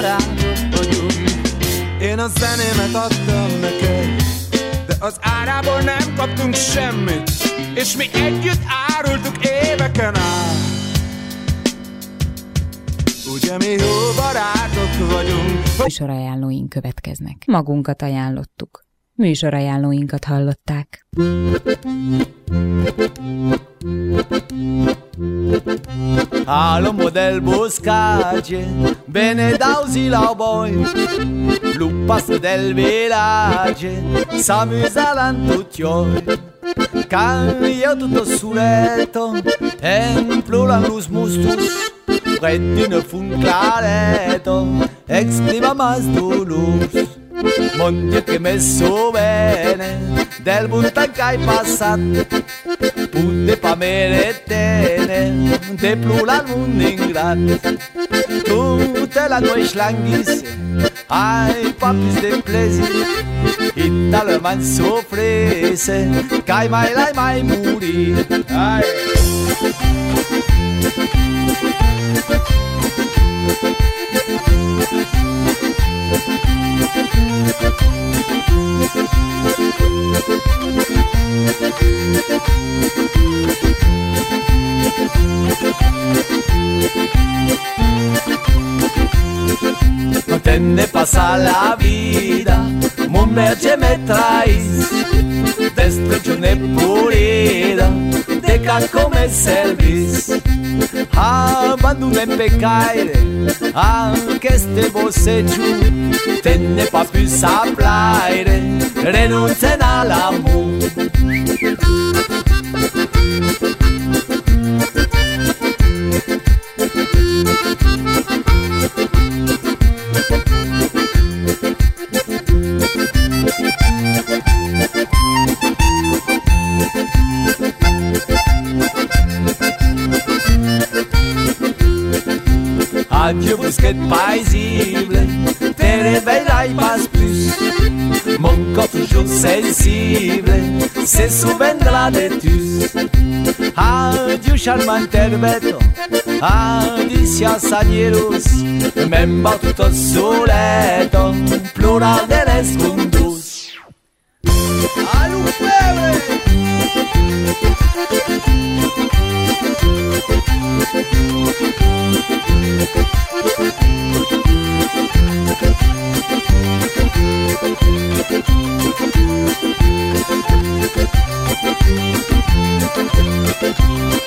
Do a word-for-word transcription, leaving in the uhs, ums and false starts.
barátok vagyunk. Én a zenémet adtam neked, de az árából nem kaptunk semmit, és mi együtt árultuk éveken át. Ugye mi jó barátok vagyunk. Műsorajánlóink következnek. Magunkat ajánlottuk. Műsorajánlóinkat hallották. Al model boscace, bene dausi la boi, lupas del village, s'amusa l'antuccioi. Quand io tutto suletto, implora los mustus, près d'une fun claretto, exprima mas dolors. Mon Dio che messo bene del buntan che hai passato, putte pa meretene de plura un ingrat. Tutte la noi schlanghis ai papis de plaisir, Italman sofrese che mai lai mai muri. Ai Tenne pasa la vida, mon merge me traes, destruccione purida, de ca come servis. Abandona in peccaire, anche ste bossegiu, tenne pa più saplaire, renunzen all'amor. Adieu bousquet paisible, te réveilleras pas plus. Mon corps toujours sensible se souviendra de tous. Adieu charmant herbeto, adieu sanieros, memba tutto soleto, plural de l'escundus. Alu febre!